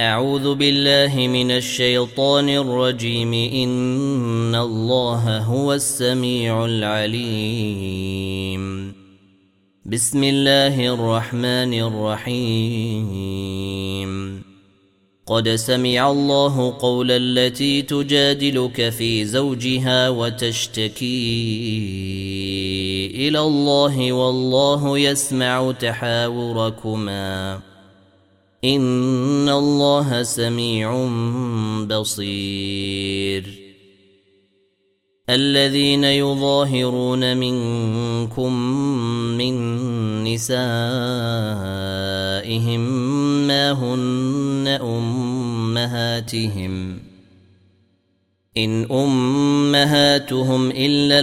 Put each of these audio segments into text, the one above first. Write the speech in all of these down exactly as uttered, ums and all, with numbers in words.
أعوذ بالله من الشيطان الرجيم. إن الله هو السميع العليم. بسم الله الرحمن الرحيم. قد سمع الله قول التي تجادلك في زوجها وتشتكي إلى الله والله يسمع تحاوركما إن الله سميع بصير. الذين يظاهرون منكم من نسائهم ما هن أمهاتهم إن أمهاتهم إلا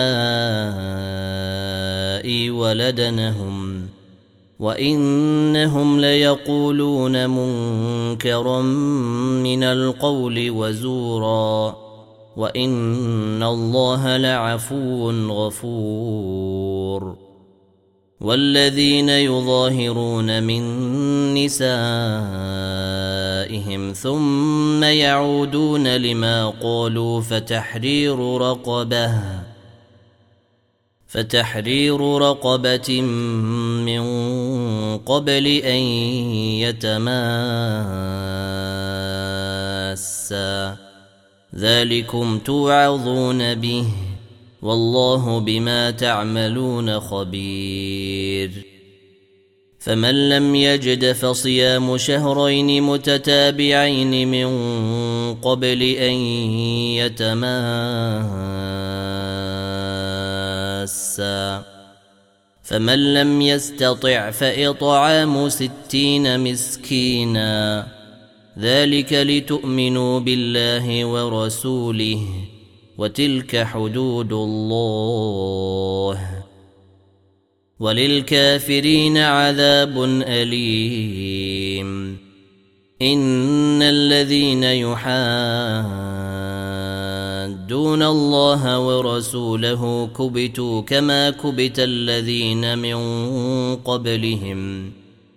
اللائي ولدنهم وإنهم ليقولون منكرا من القول وزورا وإن الله لعفو غفور. والذين يظاهرون من نسائهم ثم يعودون لما قالوا فتحرير رقبة فتحرير رقبة من قبل أن يتماسا ذلكم توعظون به والله بما تعملون خبير. فمن لم يجد فصيام شهرين متتابعين من قبل أن يتماسا فمن لم يستطع فإطعام ستين مسكينا ذلك لتؤمنوا بالله ورسوله وتلك حدود الله وللكافرين عذاب أليم. إن الذين يحادون الله ورسوله كبتوا كما كبت الذين من قبلهم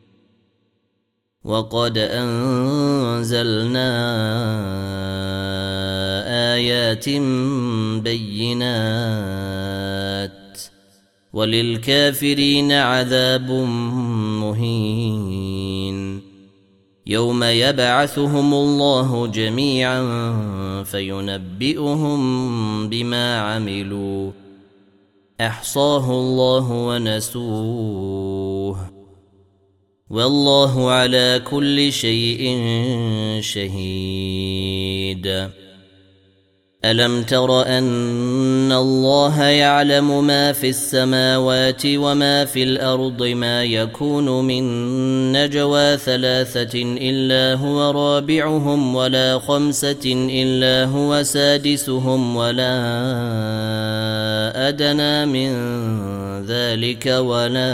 وقد أنزلنا آيات بينات وللكافرين عذاب مهين. يوم يبعثهم الله جميعا فينبئهم بما عملوا أحصاه الله ونسوه والله على كل شيء شهيد. ألم تر أن الله يعلم ما في السماوات وما في الأرض ما يكون من نجوى ثلاثة إلا هو رابعهم ولا خمسة إلا هو سادسهم ولا أدنى من ذلك ولا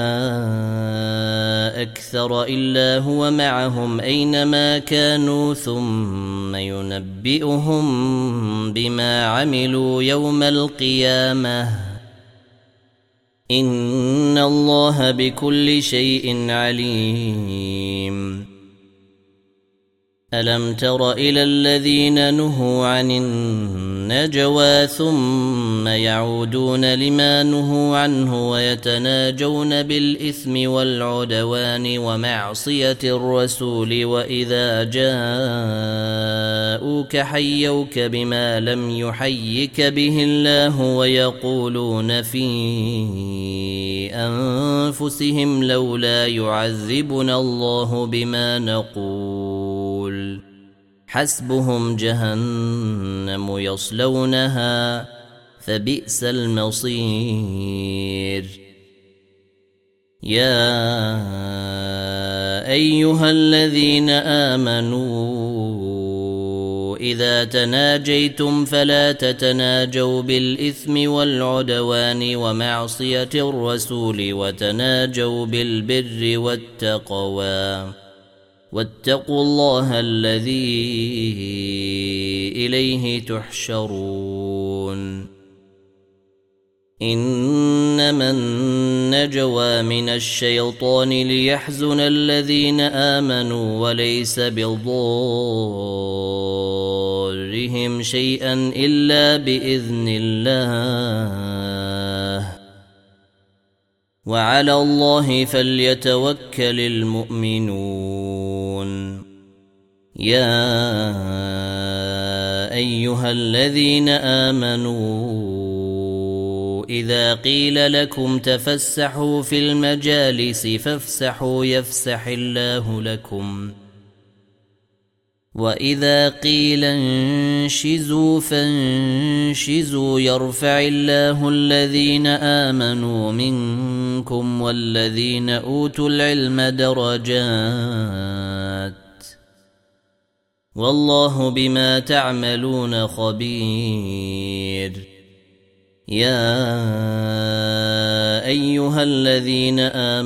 أكثر إلا هو معهم أينما كانوا ثم ينبئهم بما عملوا يوم القيامة إن الله بكل شيء عليم. ألم تر إلى الذين نهوا عن النجوى ثم يعودون لما نهوا عنه ويتناجون بالإثم والعدوان ومعصية الرسول وإذا جاءوك حيوك بما لم يحيك به الله ويقولون في أنفسهم لولا يعذبنا الله بما نقول حسبهم جهنم يصلونها فبئس المصير. يا أيها الذين آمنوا إذا تناجيتم فلا تتناجوا بالإثم والعدوان ومعصية الرسول وتناجوا بالبر والتقوى واتقوا الله الذي إليه تحشرون. إنما النجوى من الشيطان ليحزن الذين آمنوا وليس بضارهم شيئا إلا بإذن الله وعلى الله فليتوكل المؤمنون. يا أيها الذين آمنوا إذا قيل لكم تفسحوا في المجالس فافسحوا يفسح الله لكم وإذا قيل انشزوا فانشزوا يرفع الله الذين آمنوا منكم والذين أوتوا العلم درجات والله بما تعملون خبير. يا أيها الذين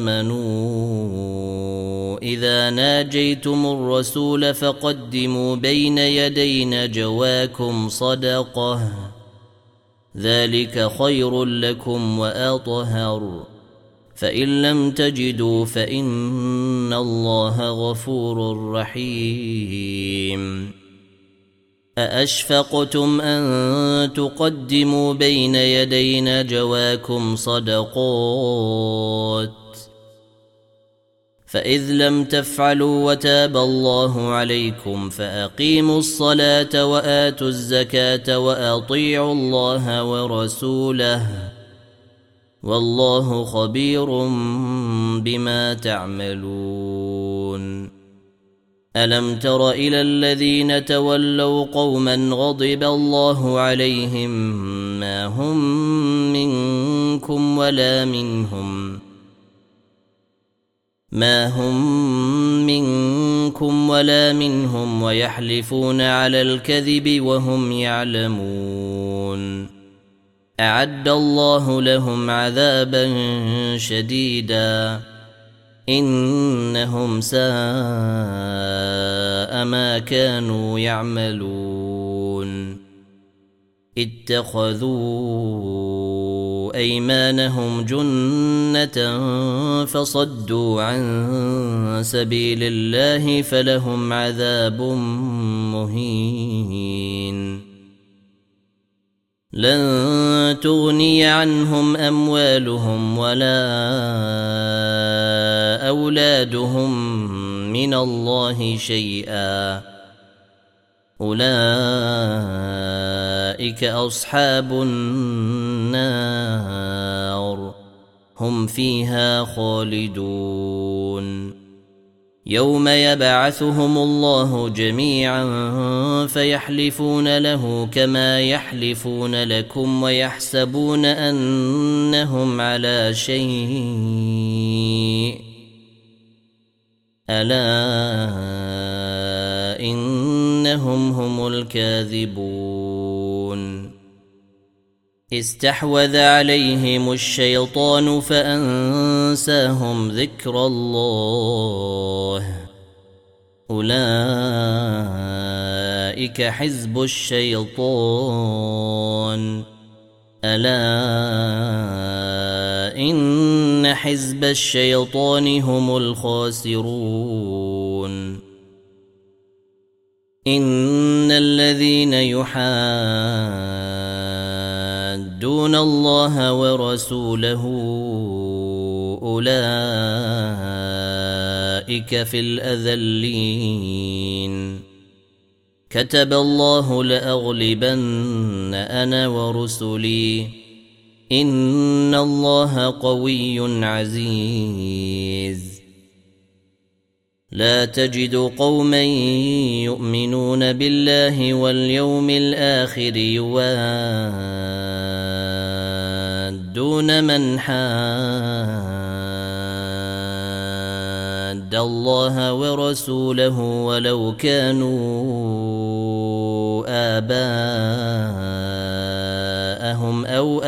آمنوا إذا ناجيتم الرسول فقدموا بين يدي نجواكم صدقة ذلك خير لكم وأطهر فإن لم تجدوا فإن الله غفور رحيم. أأشفقتم أن تقدموا بين يدي نجواكم صدقات فإذ لم تفعلوا وتاب الله عليكم فأقيموا الصلاة وآتوا الزكاة وأطيعوا الله ورسوله والله خبير بما تعملون. ألم تر إلى الذين تولوا قوما غضب الله عليهم ما هم منكم ولا منهم ما هم منكم ولا منهم ويحلفون على الكذب وهم يعلمون أعد الله لهم عذابا شديدا إنهم ساء ما كانوا يعملون. اتخذوا أيمانهم جنة فصدوا عن سبيل الله فلهم عذاب مهين. لن تغني عنهم أموالهم ولا أولادهم من الله شيئا أولئك أصحاب النار هم فيها خالدون. يوم يبعثهم الله جميعا فيحلفون له كما يحلفون لكم ويحسبون أنهم على شيء ألا إنهم هم الكاذبون. استحوذ عليهم الشيطان فأنساهم ذكر الله أولئك حزب الشيطان ألا إن حزب الشيطان هم الخاسرون. إن الذين يحادون الله ورسوله أولئك في الأذلين. كتب الله لأغلبن أنا ورسلي إن الله قوي عزيز. لا تجد قوما يؤمنون بالله واليوم الآخر يوادون من حاد الله ورسوله ولو كانوا آباءهم أو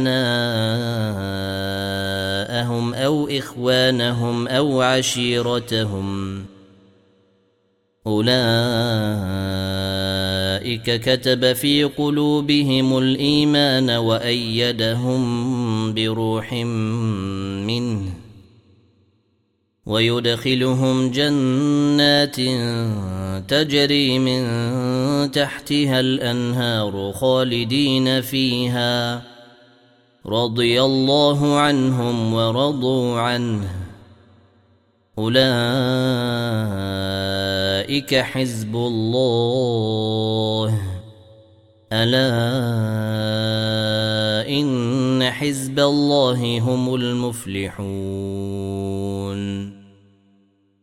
أبناءهم أو إخوانهم أو عشيرتهم أولئك أولئك كتب في قلوبهم الإيمان وأيدهم بروح منه ويدخلهم جنات تجري من تحتها الأنهار خالدين فيها رضي الله عنهم ورضوا عنه أولئك حزب الله ألا إن حزب الله هم المفلحون.